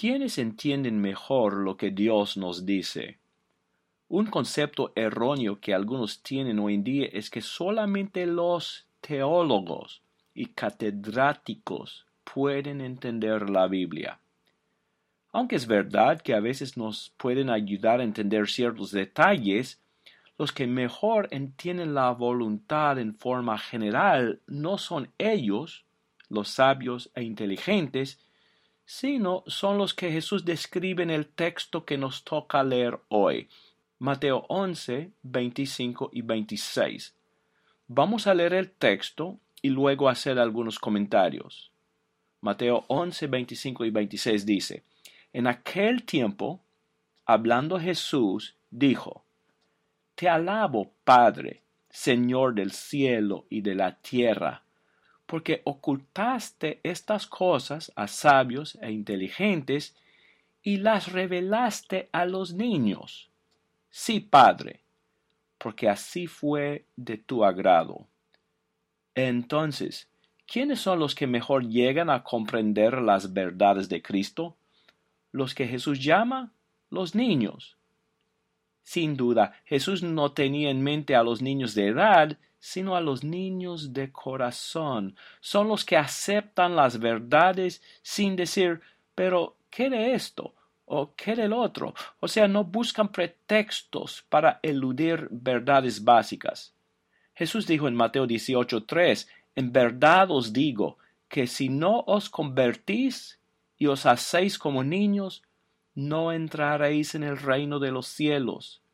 ¿Quiénes entienden mejor lo que Dios nos dice? Un concepto erróneo que algunos tienen hoy en día es que solamente los teólogos y catedráticos pueden entender la Biblia. Aunque es verdad que a veces nos pueden ayudar a entender ciertos detalles, los que mejor entienden la voluntad en forma general no son ellos, los sabios e inteligentes, sino son los que Jesús describe en el texto que nos toca leer hoy. Mateo 11, 25 y 26. Vamos a leer el texto y luego hacer algunos comentarios. Mateo 11, 25 y 26 dice: En aquel tiempo, hablando Jesús, dijo: Te alabo, Padre, Señor del cielo y de la tierra, porque ocultaste estas cosas a sabios e inteligentes y las revelaste a los niños. Sí, Padre, porque así fue de tu agrado. Entonces, ¿quiénes son los que mejor llegan a comprender las verdades de Cristo? Los que Jesús llama los niños. Sin duda, Jesús no tenía en mente a los niños de edad, sino a los niños de corazón. Son los que aceptan las verdades sin decir, pero ¿qué de esto? ¿O qué del otro? O sea, no buscan pretextos para eludir verdades básicas. Jesús dijo en Mateo 18:3, En verdad os digo que si no os convertís y os hacéis como niños, no entraréis en el reino de los cielos.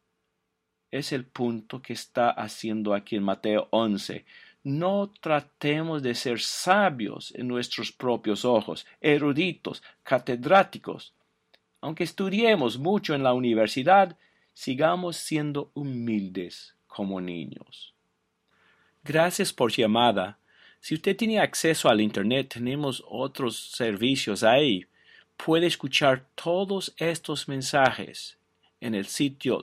Es el punto que está haciendo aquí en Mateo 11. No tratemos de ser sabios en nuestros propios ojos, eruditos, catedráticos. Aunque estudiemos mucho en la universidad, sigamos siendo humildes como niños. Gracias por su llamada. Si usted tiene acceso al Internet, tenemos otros servicios ahí. Puede escuchar todos estos mensajes en el sitio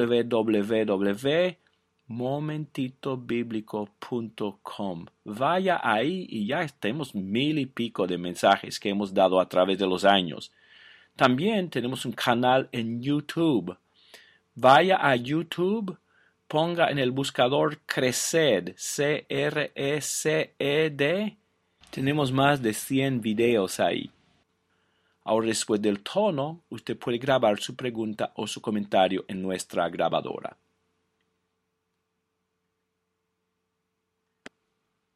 www.momentitobiblico.com. Vaya ahí y ya tenemos 1000 y pico de mensajes que hemos dado a través de los años. También tenemos un canal en YouTube. Vaya a YouTube, ponga en el buscador CRECED, C-R-E-C-E-D. Tenemos más de 100 videos ahí. Ahora, después del tono, usted puede grabar su pregunta o su comentario en nuestra grabadora.